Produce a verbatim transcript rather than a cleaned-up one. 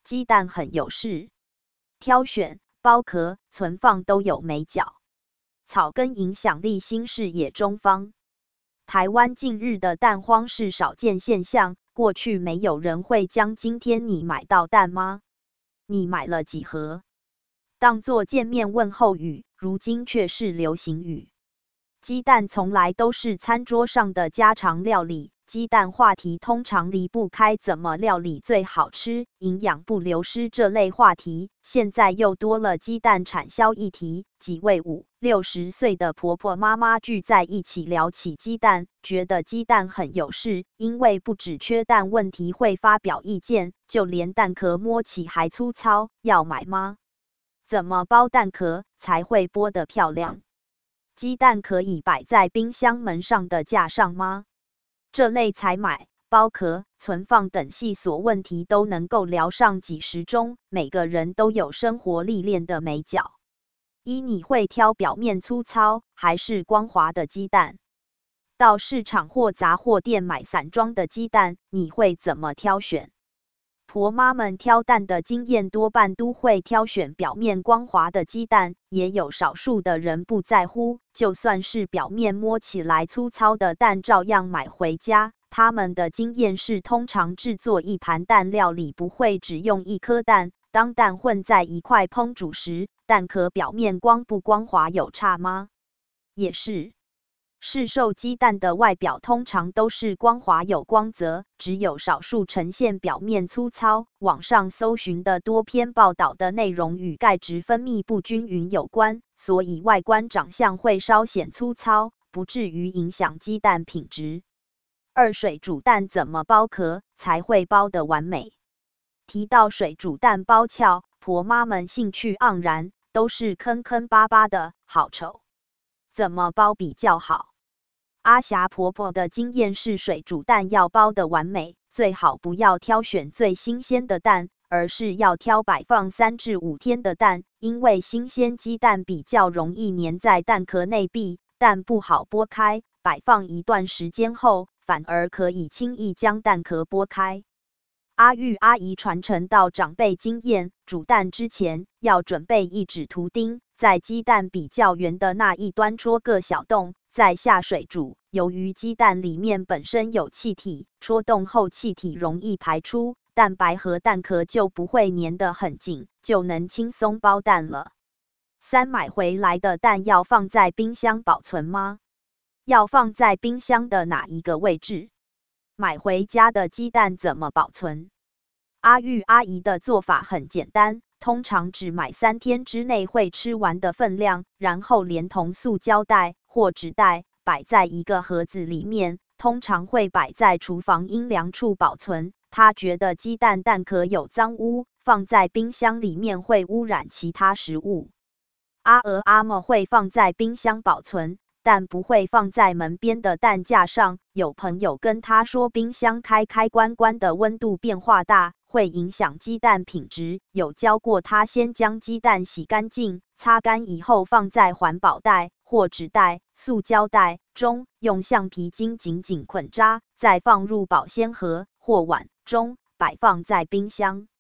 鸡蛋很有事，挑选、剥壳、存放都有美角。草根影响力新视野中方。台湾近日的蛋荒是少见现象，过去没有人会将今天你买到蛋吗？你买了几盒？当作见面问候语，如今却是流行语。鸡蛋从来都是餐桌上的家常料理，鸡蛋话题通常离不开怎么料理最好吃、营养不流失这类话题，现在又多了鸡蛋产销议题。几位五六十岁的婆婆妈妈聚在一起聊起鸡蛋，觉得鸡蛋很有事，因为不只缺蛋问题会发表意见，就连蛋壳摸起还粗糙，要买吗？怎么剥蛋壳才会剥得漂亮？鸡蛋可以摆在冰箱门上的架上吗？这类采买、剥壳、存放等细琐问题都能够聊上几十钟，每个人都有生活历练的美角。一，你会挑表面粗糙还是光滑的鸡蛋？到市场或杂货店买散装的鸡蛋，你会怎么挑选？婆妈们挑蛋的经验多半都会挑选表面光滑的鸡蛋，也有少数的人不在乎，就算是表面摸起来粗糙的蛋照样买回家。他们的经验是，通常制作一盘蛋料理不会只用一颗蛋，当蛋混在一块烹煮时，蛋壳表面光不光滑有差吗？也是。市售鸡蛋的外表通常都是光滑有光泽，只有少数呈现表面粗糙。网上搜寻的多篇报道的内容与钙质分泌不均匀有关，所以外观长相会稍显粗糙，不至于影响鸡蛋品质。二、水煮蛋怎么剥壳才会剥得完美？提到水煮蛋剥壳，婆妈们兴趣盎然，都是坑坑巴巴的，好丑。怎么剥比较好？阿霞婆婆的经验是，水煮蛋要剥得完美，最好不要挑选最新鲜的蛋，而是要挑摆放三至五天的蛋，因为新鲜鸡蛋比较容易粘在蛋壳内壁，蛋不好剥开，摆放一段时间后，反而可以轻易将蛋壳剥开。阿玉阿姨传承到长辈经验，煮蛋之前要准备一指图钉，在鸡蛋比较圆的那一端戳个小洞，再下水煮。由于鸡蛋里面本身有气体，戳洞后气体容易排出，蛋白和蛋壳就不会粘得很紧，就能轻松剥蛋了。三、买回来的蛋要放在冰箱保存吗？要放在冰箱的哪一个位置？买回家的鸡蛋怎么保存？阿玉阿姨的做法很简单，通常只买三天之内会吃完的分量，然后连同塑胶袋或纸袋摆在一个盒子里面，通常会摆在厨房阴凉处保存。她觉得鸡蛋蛋壳有脏污，放在冰箱里面会污染其他食物。阿娥阿嬷会放在冰箱保存，但不会放在门边的蛋架上。有朋友跟他说，冰箱开开关关的温度变化大，会影响鸡蛋品质。有教过他先将鸡蛋洗干净，擦干以后放在环保袋或纸袋、塑胶袋中，用橡皮筋紧紧捆扎，再放入保鲜盒或碗中，摆放在冰箱。